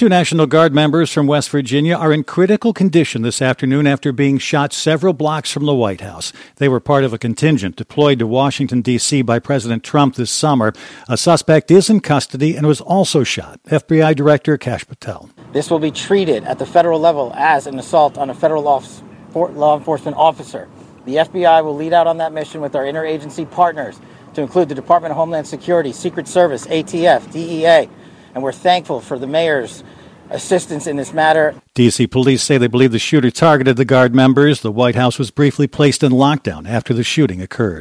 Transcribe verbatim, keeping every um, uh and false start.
Two National Guard members from West Virginia are in critical condition this afternoon after being shot several blocks from the White House. They were part of a contingent deployed to Washington, D C by President Trump this summer. A suspect is in custody and was also shot. F B I Director Kash Patel. This will be treated at the federal level as an assault on a federal law, law enforcement officer. The F B I will lead out on that mission with our interagency partners, to include the Department of Homeland Security, Secret Service, A T F, D E A, and we're thankful for the mayor's assistance in this matter. D C police say they believe the shooter targeted the Guard members. The White House was briefly placed in lockdown after the shooting occurred.